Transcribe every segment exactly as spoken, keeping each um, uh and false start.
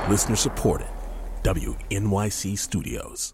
Listener supported. W N Y C Studios.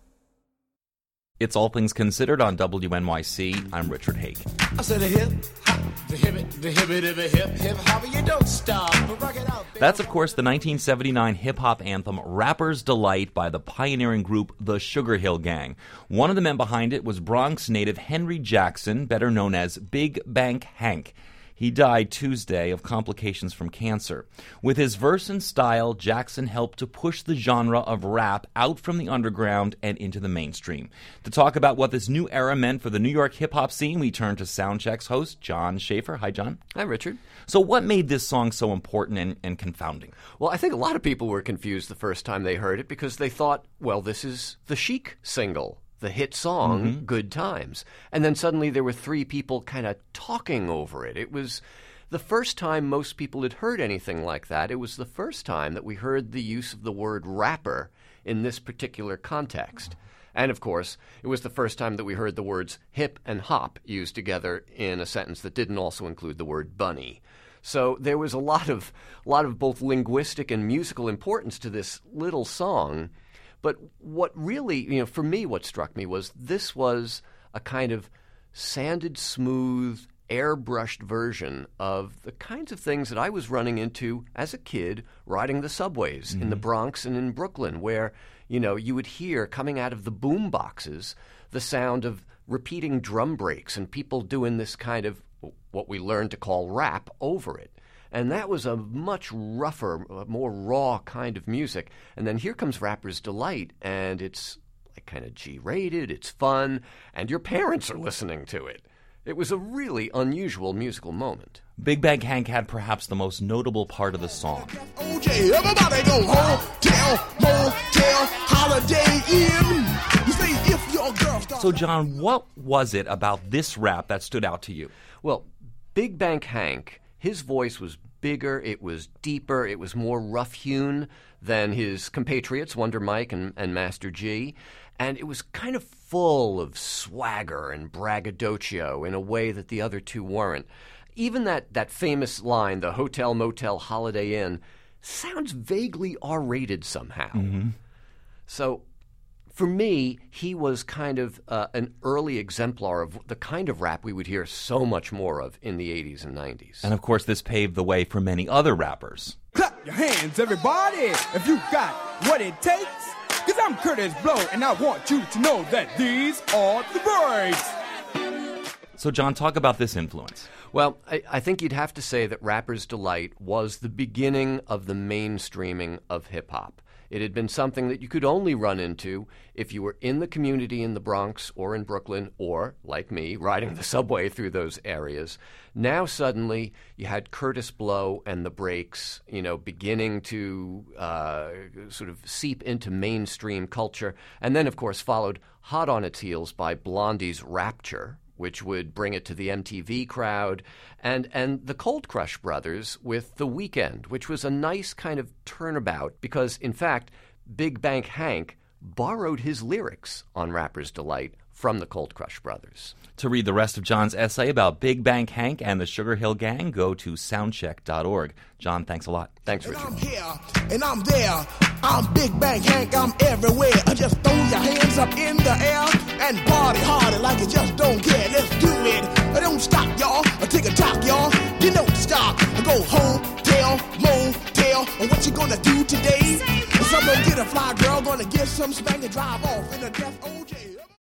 It's All Things Considered on W N Y C. I'm Richard Hake. I said a hip hop, the hip, the hip, the hip, hip hop, you don't stop. Rock it out, That's, of course, the nineteen seventy-nine hip-hop anthem Rapper's Delight by the pioneering group The Sugar Hill Gang. One of the men behind it was Bronx native Henry Jackson, better known as Big Bank Hank. He died Tuesday of complications from cancer. With his verse and style, Jackson helped to push the genre of rap out from the underground and into the mainstream. To talk about what this new era meant for the New York hip-hop scene, we turn to Soundcheck's host, John Schaefer. Hi, John. Hi, Richard. So what made this song so important and, and confounding? Well, I think a lot of people were confused the first time they heard it because they thought, well, this is the Chic single, the hit song, mm-hmm. Good Times. And then suddenly there were three people kind of talking over it. It was the first time most people had heard anything like that. It was the first time that we heard the use of the word rapper in this particular context. And, of course, it was the first time that we heard the words hip and hop used together in a sentence that didn't also include the word bunny. So there was a lot of, a lot of both linguistic and musical importance to this little song. But what really, you know, for me, what struck me was this was a kind of sanded, smooth, airbrushed version of the kinds of things that I was running into as a kid riding the subways mm-hmm. in the Bronx and in Brooklyn, where, you know, you would hear coming out of the boom boxes the sound of repeating drum breaks and people doing this kind of what we learned to call rap over it. And that was a much rougher, more raw kind of music. And then here comes Rapper's Delight, and it's like kind of G-rated, it's fun, and your parents are listening to it. It was a really unusual musical moment. Big Bank Hank had perhaps the most notable part of the song. O J, everybody go hotel, motel, holiday inn. You say if your girl starts... So, John, what was it about this rap that stood out to you? Well, Big Bank Hank... his voice was bigger, it was deeper, it was more rough-hewn than his compatriots, Wonder Mike and, and Master G. And it was kind of full of swagger and braggadocio in a way that the other two weren't. Even that, that famous line, the hotel, motel, holiday inn, sounds vaguely R-rated somehow. Mm-hmm. So... for me, he was kind of uh, an early exemplar of the kind of rap we would hear so much more of in the eighties and nineties. And, of course, this paved the way for many other rappers. Clap your hands, everybody, if you got what it takes. Because I'm Curtis Blow, and I want you to know that these are the breaks. So, John, talk about this influence. Well, I, I think you'd have to say that Rapper's Delight was the beginning of the mainstreaming of hip-hop. It had been something that you could only run into if you were in the community in the Bronx or in Brooklyn or, like me, riding the subway through those areas. Now suddenly you had Curtis Blow and the Breaks, you know, beginning to uh, sort of seep into mainstream culture. And then, of course, followed hot on its heels by Blondie's Rapture, which would bring it to the M T V crowd, and and the Cold Crush Brothers with The Weeknd, which was a nice kind of turnabout because, in fact, Big Bank Hank borrowed his lyrics on Rapper's Delight from the Cold Crush Brothers. To read the rest of John's essay about Big Bank Hank and the Sugar Hill Gang, go to soundcheck dot org. John, thanks a lot. Thanks, Richard. And I'm here, and I'm there. I'm Big Bank Hank, I'm everywhere. Just throw your hands up in the air and party harder like you just don't care. Let's do it. Don't stop, y'all. Take a talk, y'all. You don't stop. Go home, tell, motel. What you gonna do today? Some gonna get a fly girl, gonna get some spank and drive off in a death O J.